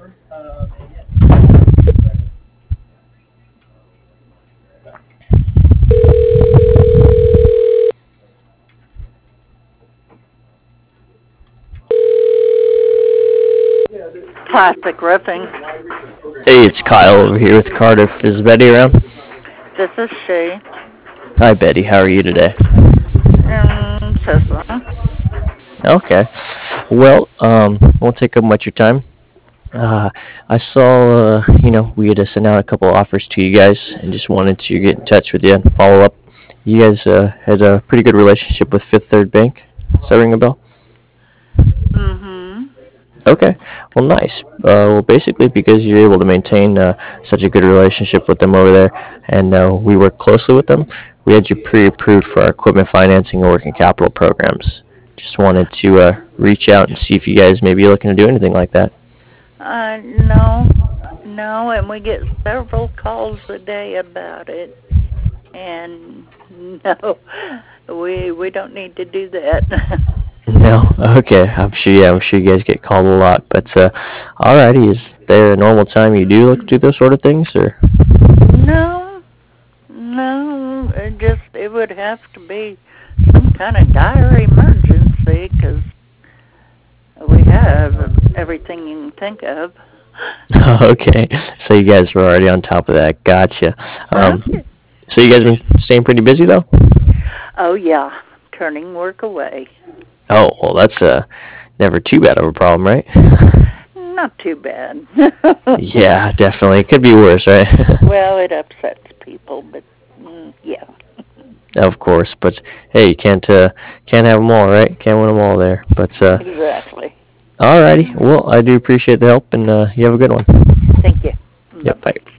Plastic roofing. Hey, it's Kyle over here with Cardiff. Is Betty around? This is she. Hi, Betty. How are you today? So. Okay. Well, won't take up much of your time. I saw, we had sent out a couple offers to you guys and just wanted to get in touch with you and follow up. You guys had a pretty good relationship with Fifth Third Bank. Does that ring a bell? Mm-hmm. Okay. Well, nice. Well, basically, because you're able to maintain such a good relationship with them over there, and we work closely with them, we had you pre-approved for our equipment financing and working capital programs. Just wanted to reach out and see if you guys may be looking to do anything like that. No, and we get several calls a day about it, and no, we don't need to do that. No, okay. I'm sure. Yeah, I'm sure you guys get called a lot. But alrighty, is there a normal time you do look to do those sort of things, or? No, it would have to be some kind of dire emergency, because we have everything you can think of. Okay, so you guys were already on top of that. Gotcha. So you guys been staying pretty busy though? Oh yeah, turning work away. Oh well, that's never too bad of a problem, right? Not too bad. Yeah, definitely. It could be worse, right? Well, it upsets people, but yeah. Of course, but hey, you can't have them all, right? Can't win them all there. But Exactly. alrighty. Well, I do appreciate the help, and you have a good one. Thank you. Yep. Bye.